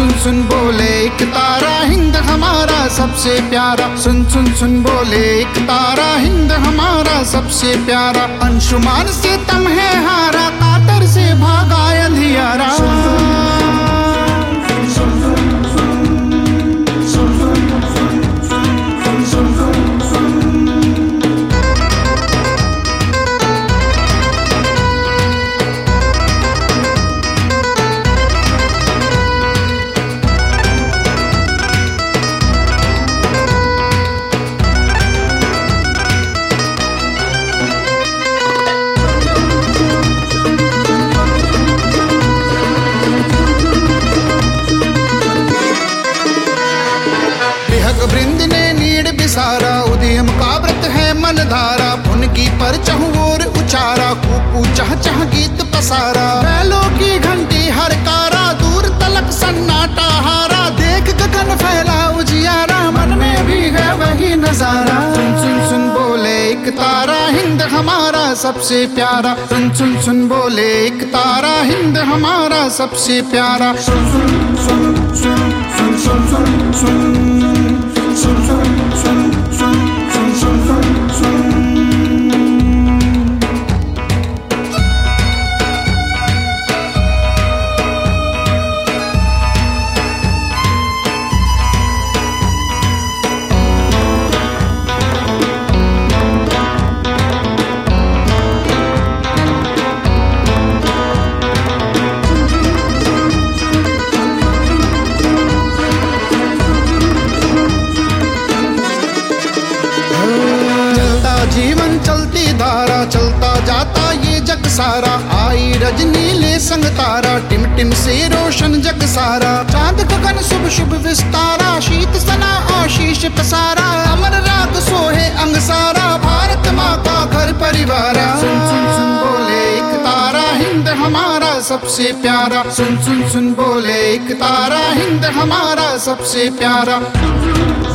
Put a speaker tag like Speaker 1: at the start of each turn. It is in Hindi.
Speaker 1: सुन सुन बोले एक तारा हिंद हमारा सबसे प्यारा। सुन सुन सुन बोले एक तारा हिंद हमारा सबसे प्यारा। अंशुमान से तम है हारा, कातर से भागा अंधियारा। वृंद ने नीड़ बिसारा, उदयम का व्रत है मन धारा। उनकी पर चहुओर उचारा, कूकू चह चह गीत पसारा। बैलों की घंटी हरकारा, दूर तलक सन्नाटा हारा। देख गगन फैला उजियारा, मन में भी है वही नजारा। सुन सुन सुन बोले एक तारा हिंद हमारा सबसे प्यारा। सुन सुन सुन बोले एक तारा हिंद हमारा सबसे प्यारा। सुन सुन सुन सुन सुन सुन सुन सुन सुन सुन सुन सुन सुन सुन सुन सुन। जीवन चलती धारा, चलता जाता ये जग सारा। आई रजनी ले संग तारा, टिम टिम से रोशन जग सारा। चांद गगन शुभ शुभ विस्तारा, शीत सना आशीष पसारा। अमर राग सोहे अंग सारा, भारत माँ का घर परिवारा। सुन सुन सुन बोले एक तारा हिंद हमारा सबसे प्यारा। सुन सुन सुन बोले एक तारा हिंद हमारा सबसे प्यारा।